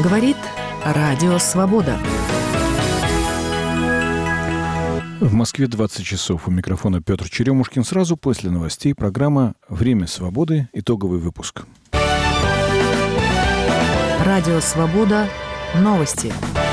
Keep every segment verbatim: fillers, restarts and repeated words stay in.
Говорит Радио Свобода. В Москве двадцать часов. У микрофона Петр Черемушкин. Сразу после новостей программа «Время свободы». Итоговый выпуск. Радио Свобода. Новости.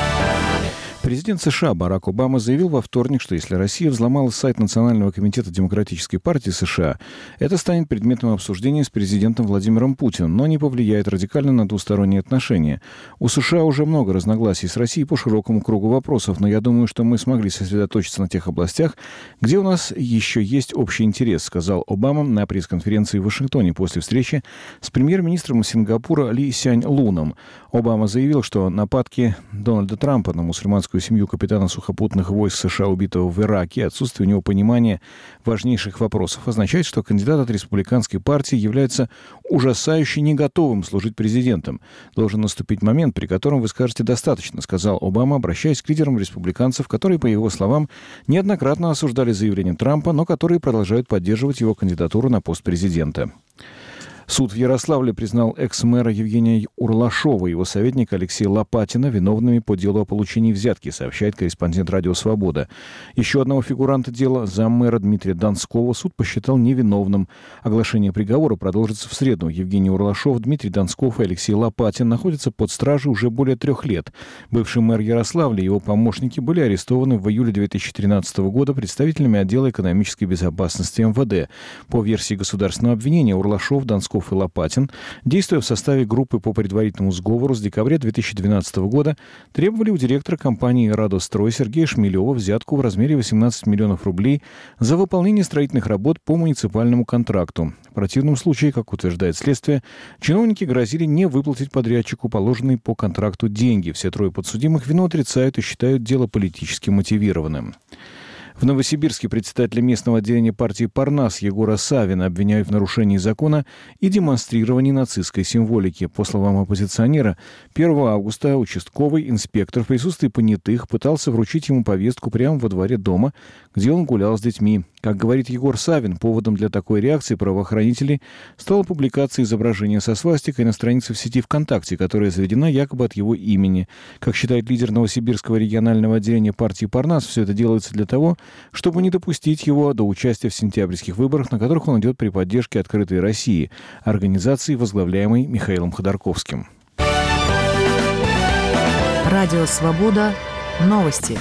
Президент США Барак Обама заявил во вторник, что если Россия взломала сайт Национального комитета Демократической партии США, это станет предметом обсуждения с президентом Владимиром Путиным, но не повлияет радикально на двусторонние отношения. У США уже много разногласий с Россией по широкому кругу вопросов, но я думаю, что мы смогли сосредоточиться на тех областях, где у нас еще есть общий интерес, сказал Обама на пресс-конференции в Вашингтоне после встречи с премьер-министром Сингапура Ли Сянь Луном. Обама заявил, что нападки Дональда Трампа на мусульманскую семью капитана сухопутных войск США, убитого в Ираке, отсутствие у него понимания важнейших вопросов означает, что кандидат от республиканской партии является ужасающе не готовым служить президентом. Должен наступить момент, при котором вы скажете «достаточно», сказал Обама, обращаясь к лидерам республиканцев, которые, по его словам, неоднократно осуждали заявления Трампа, но которые продолжают поддерживать его кандидатуру на пост президента. Суд в Ярославле признал экс-мэра Евгения Урлашова и его советника Алексея Лопатина виновными по делу о получении взятки, сообщает корреспондент «Радио Свобода». Еще одного фигуранта дела, заммэра Дмитрия Донского, суд посчитал невиновным. Оглашение приговора продолжится в среду. Евгений Урлашов, Дмитрий Донсков и Алексей Лопатин находятся под стражей уже более трех лет. Бывший мэр Ярославля и его помощники были арестованы в июле две тысячи тринадцатого года представителями отдела экономической безопасности эм вэ дэ. По версии государственного обвинения Урлашов, Донсков и Лопатин, действуя в составе группы по предварительному сговору, с декабря две тысячи двенадцатого года требовали у директора компании «Радострой» Сергея Шмелева взятку в размере восемнадцать миллионов рублей за выполнение строительных работ по муниципальному контракту. В противном случае, как утверждает следствие, чиновники грозили не выплатить подрядчику положенные по контракту деньги. Все трое подсудимых вину отрицают и считают дело политически мотивированным. В Новосибирске председателя местного отделения партии «Парнас» Егора Савина обвиняют в нарушении закона и демонстрировании нацистской символики. По словам оппозиционера, первого августа участковый инспектор в присутствии понятых пытался вручить ему повестку прямо во дворе дома, где он гулял с детьми. Как говорит Егор Савин, поводом для такой реакции правоохранителей стала публикация изображения со свастикой на странице в сети ВКонтакте, которая заведена якобы от его имени. Как считает лидер Новосибирского регионального отделения партии «Парнас», все это делается для того, чтобы не допустить его до участия в сентябрьских выборах, на которых он идет при поддержке «Открытой России», организации, возглавляемой Михаилом Ходорковским. Радио Свобода. Новости.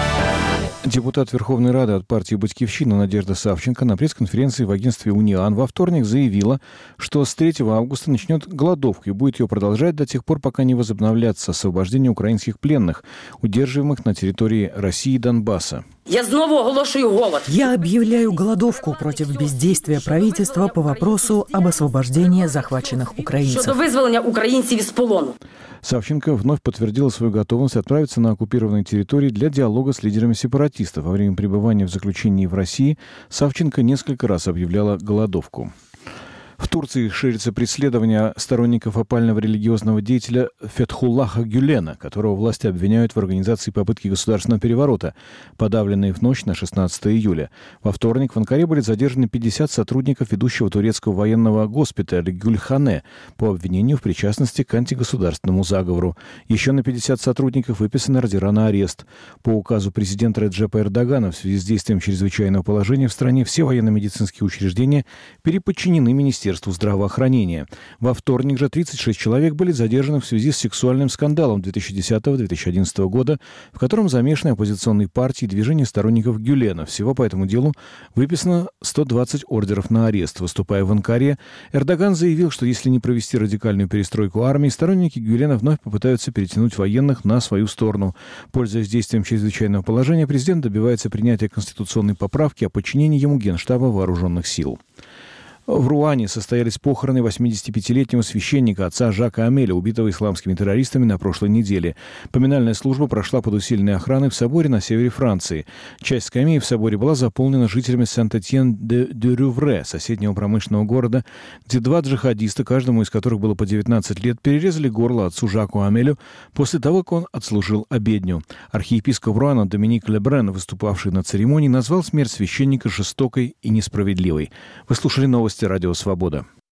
Депутат Верховной Рады от партии «Батькивщина» Надежда Савченко на пресс-конференции в агентстве «Униан» во вторник заявила, что с третьего августа начнет голодовку и будет ее продолжать до тех пор, пока не возобновлятся освобождение украинских пленных, удерживаемых на территории России и Донбасса. Я снова оголошую голод. Я объявляю голодовку против бездействия правительства по вопросу об освобождении захваченных украинцев. Щодо визволення українців із полону. Савченко вновь подтвердила свою готовность отправиться на оккупированные территории для диалога с лидерами сепаратистов. Во время пребывания в заключении в России Савченко несколько раз объявляла голодовку. В Турции ширится преследование сторонников опального религиозного деятеля Фетхуллаха Гюлена, которого власти обвиняют в организации попытки государственного переворота, подавленной в ночь на шестнадцатое июля. Во вторник в Анкаре были задержаны пятьдесят сотрудников ведущего турецкого военного госпиталя Гюльхане по обвинению в причастности к антигосударственному заговору. Еще на пятьдесят сотрудников выписаны ордера на арест. По указу президента Реджепа Эрдогана в связи с действием чрезвычайного положения в стране все военно-медицинские учреждения переподчинены Министерству здравоохранения. Во вторник же тридцать шесть человек были задержаны в связи с сексуальным скандалом две тысячи десятого - две тысячи одиннадцатого года, в котором замешаны оппозиционные партии и движения сторонников Гюлена. Всего по этому делу выписано сто двадцать ордеров на арест. Выступая в Анкаре, Эрдоган заявил, что если не провести радикальную перестройку армии, сторонники Гюлена вновь попытаются перетянуть военных на свою сторону. Пользуясь действием чрезвычайного положения, президент добивается принятия конституционной поправки о подчинении ему Генштаба вооруженных сил. В Руане состоялись похороны восьмидесятипятилетнего священника отца Жака Амеля, убитого исламскими террористами на прошлой неделе. Поминальная служба прошла под усиленной охраной в соборе на севере Франции. Часть скамей в соборе была заполнена жителями Сент-Этьен-де-Рювре, соседнего промышленного города, где два джихадиста, каждому из которых было по девятнадцать лет, перерезали горло отцу Жаку Амелю после того, как он отслужил обедню. Архиепископ Руана Доминик Лебрен, выступавший на церемонии, назвал смерть священника жестокой и несправедливой. Вы слушали новости Радио Свобода.